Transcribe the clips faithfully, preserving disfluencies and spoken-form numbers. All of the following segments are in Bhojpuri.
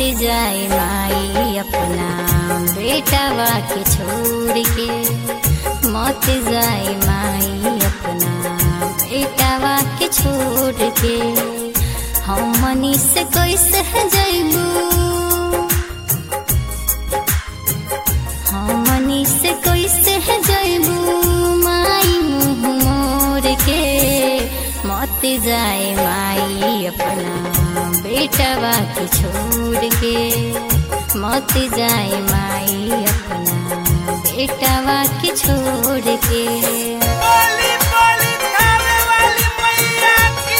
जाए माई अपना बेटावा के छोड़ के, मत जाए माई अपना बेटावा के छोड़ के। हमनी से कैसे जइबू, हमनी से कैसे जइबू माई मुँह मोड़ के। मत जाए माई अपना बेटावा के छोड़ के, मत जाए माई अपना बेटावा के छोड़ के। बोली बोली थाने वाली मैया की।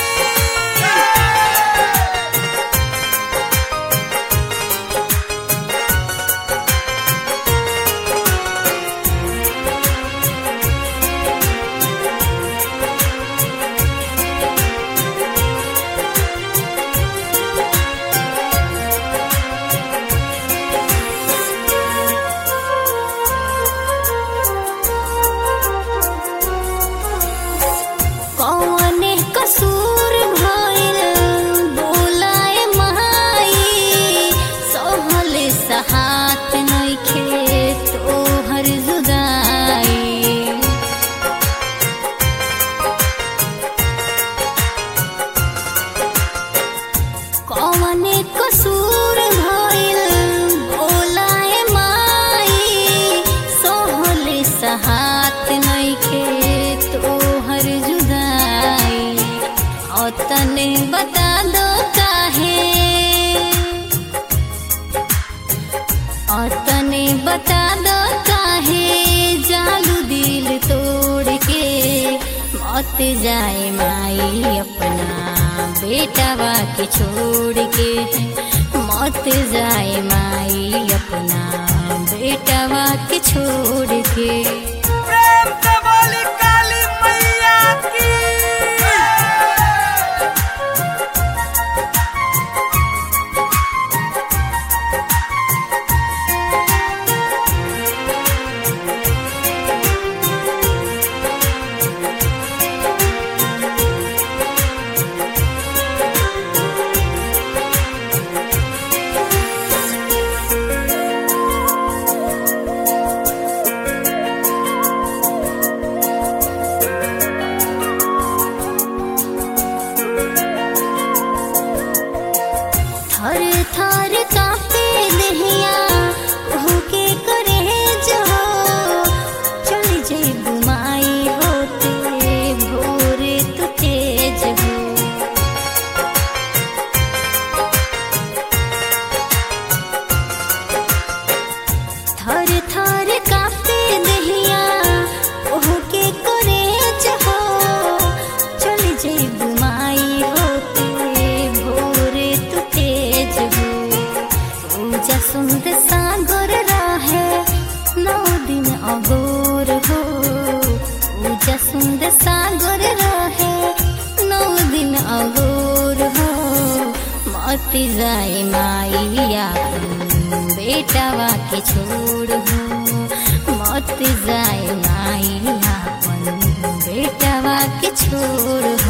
कौने कसूर भइल बोलाए माई, सोहल सहात नइखे तोहर जुदाई। कौने कसूर भइल बोलाए माई, सोहल सहात नइखे तोहर जुदाई। और तने बता दो काहे, और तने बता दो काहे जालू दिल तोड़ के। मत जाए माई अपना बेटावा के छोड़ के, मत जाए माई अपना बेटावा के छोड़ के। प्रेम से बोली काली मैया की। थर थर कांपे देहिया कहू के करे जो, चल जइबू माई होते भोरे तू तेज हो। थर थर कांपे देहिया कहू के करे जो, चल जइबू माई होते भोरे तू तेज हो। पूजा सुंदर सागर रहे नौ दिन अगोर हो, पूजा सुंदर सागर रहे नौ दिन अगोर हो। मत जाए माई अपन बेटावा के छोड़ हो, मत जाए माई अपन बेटावा के छोड़